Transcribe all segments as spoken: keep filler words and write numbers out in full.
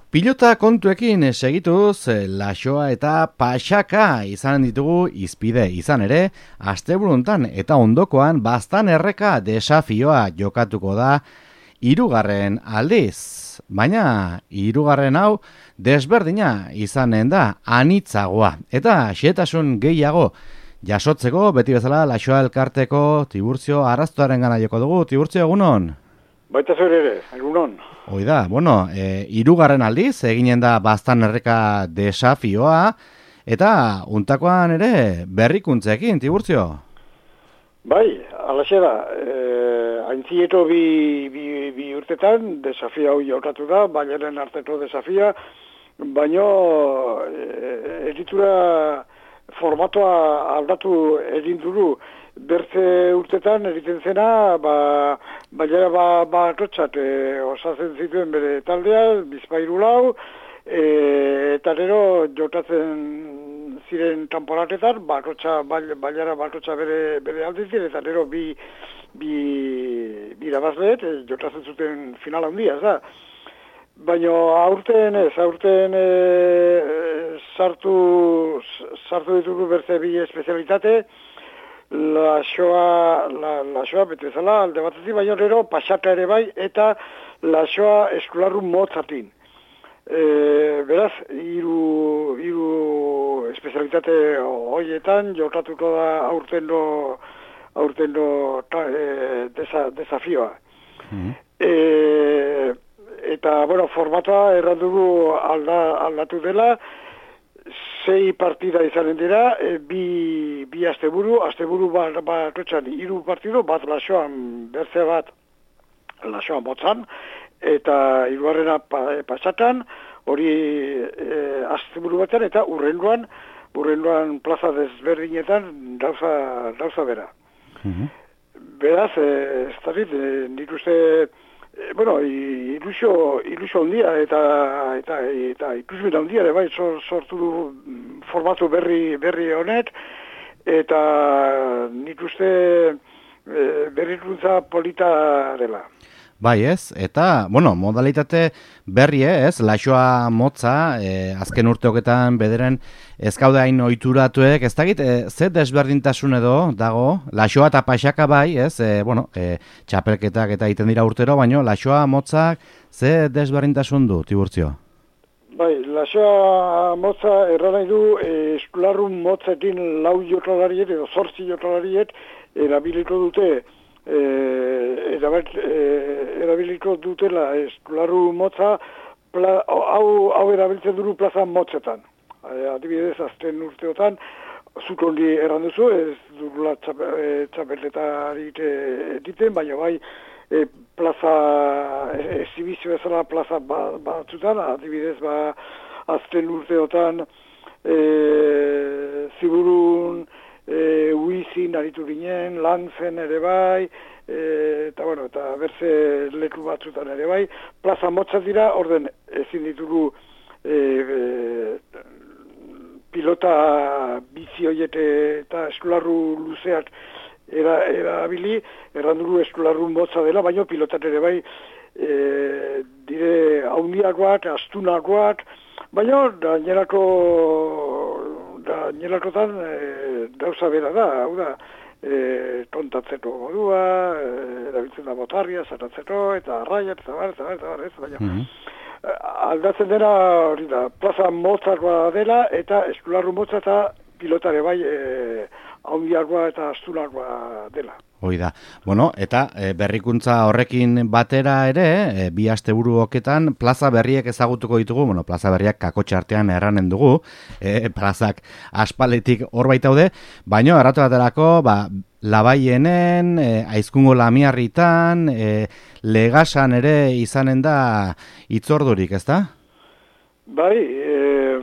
Pilota kontuekin segituz, Laxoa eta Paxaka izan ditugu izpide izan ere, asteburuntan eta ondokoan baztan erreka desafioa jokatuko da hirugarren aldiz. Baina hirugarren hau desberdina izanen da anitzagoa eta xehetasun gehiago jasotzeko beti bezala Laxoa elkarteko Tiburtzio Arrastoaren gana joko dugu. Tiburtzio, egunon? Baita zer ere, egunon. Hoi da, bueno, e, hirugarren aldiz eginen da baztan erreka desafioa, eta untakoan ere berrikuntzekin, Tiburtzio? Bai, alaxe da, e, aintzieto bi, bi, bi urtetan desafia hau jokatu da, bainaren arteko desafia, baino e, editura formatoa aldatu egin dugu. Bertze urtetan egiten zena, ba, baina ba, ba atotxat, e, osatzen zituen bere taldea, bizpairu lau, e, eta gero jotatzen ziren temporatetan, ba atotxa, baina ba atotxa bere, bere alditzen, eta gero bi, bi, bi irabazleet, e, jotatzen zuten final handia, da. Baina aurten ez, aurten e, sartu, sartu ditugu bertze bi espezialitate, Laxoa, la, Laxoa betezala alde batetik, baina gero Paxaka ere bai, eta Laxoa eskularru motzatin. E, beraz, hiru hiru espezialitate horietan jokatuko da aurtendo aurtendo ta, e, desa, desafioa. Mm-hmm. E, eta, bueno, formatoa errandugu alda, aldatu dela, sei partida izanen dira, e, bi, bi asteburu, asteburu bat ba, hiru partido, bat Laxoan berze bat Laxoan motzan, eta hirugarrena pa, pasatan, hori e, asteburu batean, eta urrengoan, urrengoan plaza desberdinetan dauza, dauza bera. Mm-hmm. Beraz, e, ez da dit, e, nik uste, E, bueno, ilusio, ilusio handia eta eta eta ikusmin handia ere bai sortu du formatu berri berri honek, eta nik uste e, berrikuntza polita dela. Bai ez, eta, bueno, modalitate berri ez, Laxoa motza, e, azken urteoketan bederen ez gaude hain ohituratuek, ez dakit, e, ze desberdintasun edo dago, Laxoa eta Paxaka bai, ez, e, bueno, e, txapelketak eta egiten dira urtero, baino Laxoa motzak ze desberdintasun du, Tiburtzio? Bai, Laxoa motza erra nahi du, e, eskularrun motzetin lau jokalariet edo zortzi jokalariet erabiliko dute, E, erabert, e, erabiliko dutela eskularru motza, pla, hau, hau erabiltzen duru plaza motzetan. E, adibidez, azten urteotan, zuk ondi erran duzu, ez durula txapeltetari egiten, baina bai e, plaza, ezibizio ezala plaza batzutan, adibidez, ba, azten urteotan, e, ziburun, E, Uizin aritu ginen, Lantzen ere bai, e, eta bueno, eta berze leku batzutan ere bai, plaza motzat dira, orden ezin ditugu e, e, pilota bizi hoiet eta eskularru luzeak era, erabili, errandugu eskularru motza dela, baina pilotat ere bai e, dire haundiagoak, astunagoak, baina gainerako da nielakotan e, dauza bera da, hau da, e, kontatzeko modua, e, erabiltzen da botarria, zaratzeko, eta arraia, eta bar, eta bar, eta bar, ez, baina. Mm-hmm. Aldatzen dena, hori da, plaza motzakoa dela, eta eskularru motza eta pilotare bai e, haundiagoa eta astunagoa dela. Hoi da. Bueno, eta e, berrikuntza horrekin batera ere, e, bi asteburu hoketan plaza berriek ezagutuko ditugu, bueno, plaza berriak kakotxe artean erranen dugu, e, plazak aspaletik hor baitaude, baino erratu baterako, ba, Labaienen, e, Aizkungo Lamiarritan, e, Legasan ere izanen da itzordurik, ezta? Bai, e,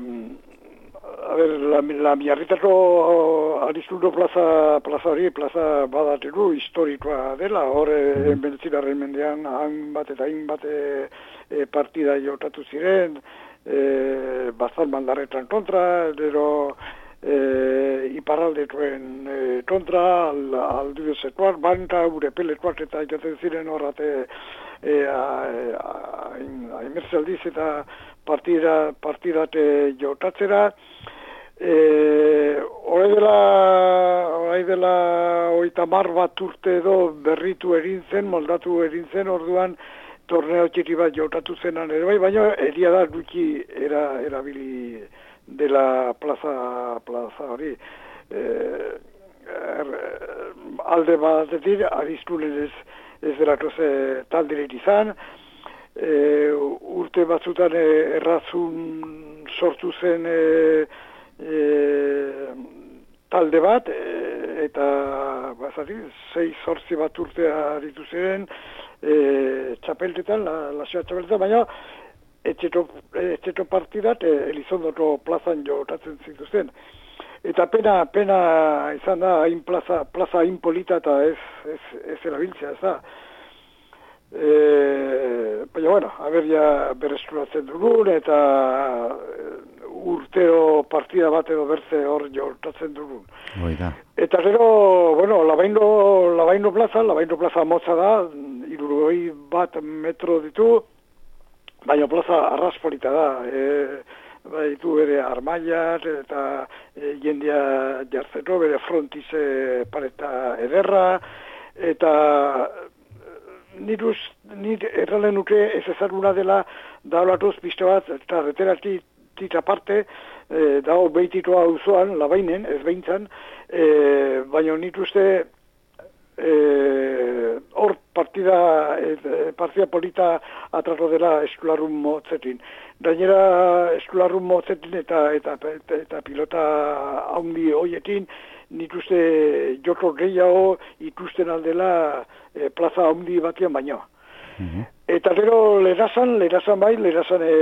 a ber, la, la miarritako Ariztuno plaza, plaza hori, plaza badateko historikoa dela, hor mm. enbentzirarren mendean hainbat eta hainbat e, e, partida jokatu ziren, e, bazan mandarretan kontra, gero e, iparraldekoen e, kontra, al, alduzekoak, banka, urepelekoak eta ikaten ziren horrate e, imertze aldiz eta partida, partidate jotatzera. E, Horai dela, horai dela oita mar bat urte edo berritu erintzen, moldatu erintzen, orduan torneo txiki bat jotatu zenan ere bai, baina egia da gutxi era, erabili dela plaza, plaza hori. E, er, alde batetik, ariztunen ez, ez delako ze taldiret izan, e, urte batzutan errazun sortu zen e, E, talde bat e, eta bazati, sei zortzi bat urtea aritu ziren e, txapeltetan, la, lasioa txapeltetan, baina etxeto, etxeto partidat e, Elizondoko plazan jotatzen zituzten. Eta pena, pena izan da, hain plaza, plaza hain polita eta ez, ez, ez erabiltzea, ez da. E, baina, bueno, haber ja berreskuratzen dugun eta urtero partida bat edo bertze hor jortatzen dugun. Oida. Eta gero, bueno, Labaino, Labaino plaza, Labaino plaza motza da, hirurogei bat metro ditu, baina plaza arraspolita da. E, ditu bere armaiak eta e, jendia jartzeko, bere frontize pareta ederra, eta niruz, nir erralen nuke ez ezaguna dela daulatuz piste bat, eta reterati tita parte, e, dago behititoa auzoan, Labainen, ez behintzan, e, baina nituzte hor e, partida, e, partida polita atrato dela eskularrun motzetin. Gainera eskularrun motzetin eta, eta, eta, eta pilota haundi hoietin, nituzte joko gehiago ikusten aldela e, plaza haundi batian baino. Mm-hmm. Eta gero lerazan, lerazan bai, lerazan e,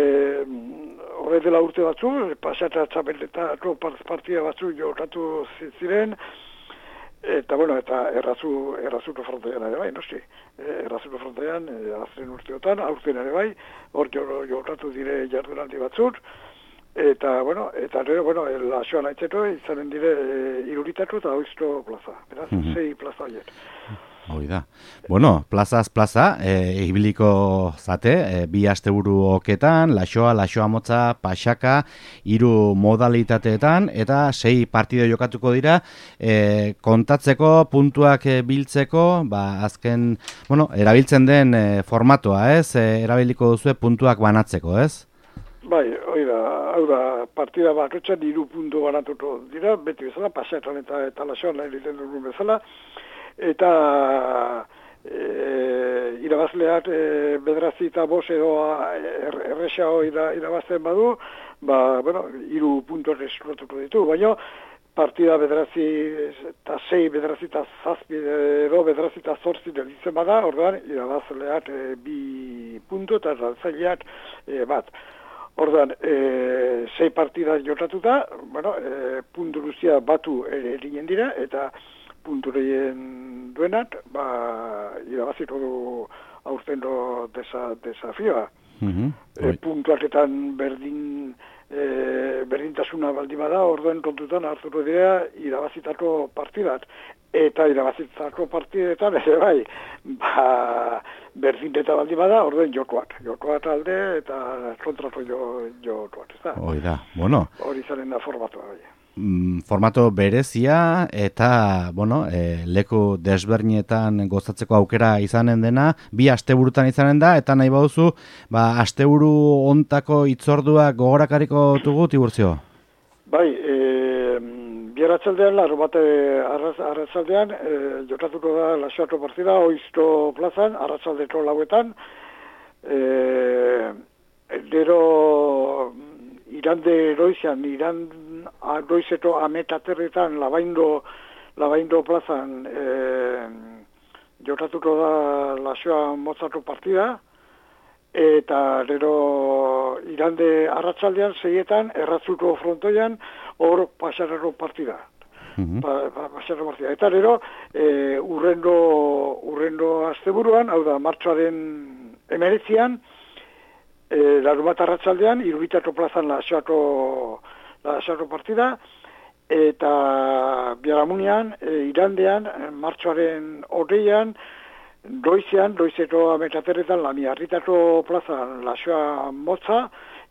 horre dela urte batzu, pasata txapeletako partida batzu jokatu ziren, eta bueno, eta errazu, errazuko frontoian ere bai, noski. Errazuko frontoian, azren urteotan, aurten ere bai, hor jokatu dire jardunaldi batzuk, eta bueno, eta gero, bueno, lasoan aitzeto, izanen dire e, iruritatu eta oizto plaza, beraz, mm-hmm. sei plaza horiek. Hoi da. Bueno, plazaz plaza, e, ibiliko zate, e, bi asteburu oketan, lasoa, lasoa motza, pasaka, hiru modalitateetan, eta sei partide jokatuko dira, e, kontatzeko, puntuak e, biltzeko, ba, azken, bueno, erabiltzen den e, formatoa, ez? E, erabiliko duzue puntuak banatzeko, ez? Bai, hoi da, hau da, partida bakotxan hiru puntu banatuko dira, beti bezala, pasetan eta, eta lasoan egiten dugun bezala, eta e, irabazleak e, bederatzi eta bos edo er, errexao ira, irabazten badu, ba, bueno, hiru puntuak eskuratuko ditu, baina partida bederatzi eta sei, bederatzi eta zazpi edo bederatzi eta zortzi delitzen bada, orduan irabazleak e, bi puntu eta galtzaileak e, bat. Orduan, e, sei partida jokatuta, bueno, e, puntu guztia batu erinen dira, eta puntureien duenak, ba, irabaziko du aurten do desa, desafioa. Mm-hmm. E, puntuaketan berdin, e, berdintasuna baldin bada, orduan kontutan hartuko dira irabazitako partidat. Eta irabazitako partidetan, ere bai, ba, berdinteta baldin bada, orduan jokoak. Jokoak alde eta kontrako jo, jokoak, ez da? Hoi da, bueno. Hori zaren da formatua, bai. Formato berezia eta bueno, e, leku desberdinetan gozatzeko aukera izanen dena, bi asteburutan izanen da, eta nahi baduzu, ba, asteburu hontako hitzordua gogorakariko dugu, Tiburtzio? Bai, e, bi arratsaldean, larro bate arratsaldean, e, jokatuko da lasoako partida, oizto plazan, arratsaldeko lauetan, e, gero irande goizean, iran goizeto ametaterretan Labaindo, Labaindo plazan e, jokatuko da lasoa motzako partida, eta gero irande arratsaldean seietan erratzuko frontoian hor pasarako partida. Mm-hmm. pa, pa, pasarako partida. Eta gero e, urrendo, urrendo asteburuan, hau da, martxoaren emeretzian, e, larumat arratsaldean, irubitako plazan lasoako lasoako partida, eta Biaramunian, e, irandean, martxoaren hogeian, goizean, goizeko ametaterretan, Lamiarritako plaza lasoa motza,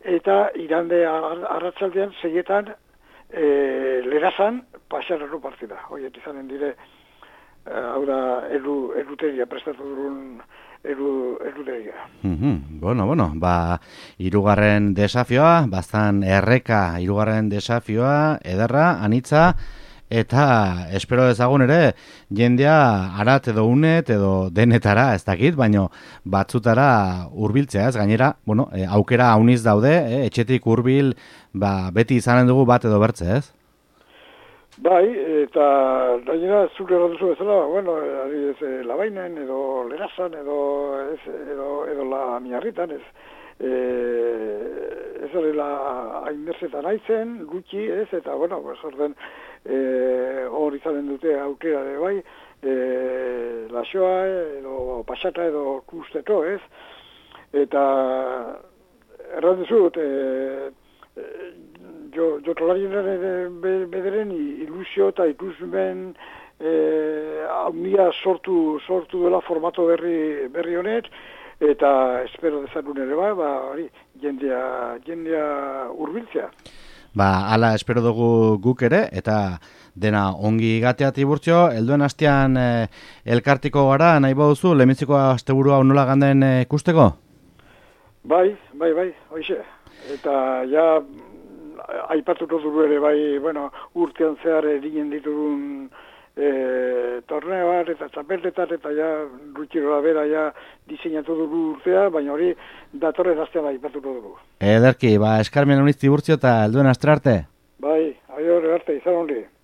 eta irande arratsaldean seietan e, lerazan pasarrero partida. Hoiet izanen dire, hau da, eru, eruteria prestatu durun eru, eruteria. Mm-hmm. Bueno, bueno, ba, hirugarren desafioa, bastan erreka hirugarren desafioa, ederra, anitza, eta espero dezagun ere, jendea arat edo unet edo denetara, ez dakit, baino batzutara hurbiltzea, ez gainera, bueno, e, aukera hauniz daude, e, etxetik hurbil, ba, beti izanen dugu bat edo bertze, ez? Bai, eta gainera zuk erratuzu bezala, bueno, ari ez e, Labainen edo Lerazan edo ez, edo, edo la Miarritan, ez. E, ez horrela hainberzetan aizen, gutxi, ez, eta, bueno, pues, orden, e, hor izanen dute aukera ere bai, e, lasoa edo pasata edo kusteko, ez, eta errantuzut, e, e, jo, jokolarien bederen ilusio eta ikusmen handia e, sortu, sortu dela formato berri, berri honet, eta espero dezakun ere bai, ba, hori, jendea, jendea hurbiltzea. Ba, hala espero dugu guk ere, eta dena ongi gatea Tiburtxo, helduen astean e, elkartiko gara, nahi bauzu, lehenbiziko asteburua nola ganden e, ikusteko? Bai, bai, bai, hoize. Eta ja, aipatuko dugu ere bai, bueno, urtean zehar egin ditugun e, torneoak eta txapelketak eta ja Rutxirola bera ja diseinatu dugu urtea, baina hori datorren astean aipatuko dugu. Ederki, ba, eskarmen honiz Tiburtxo eta helduen astre arte. Bai, aio arte, izan hori.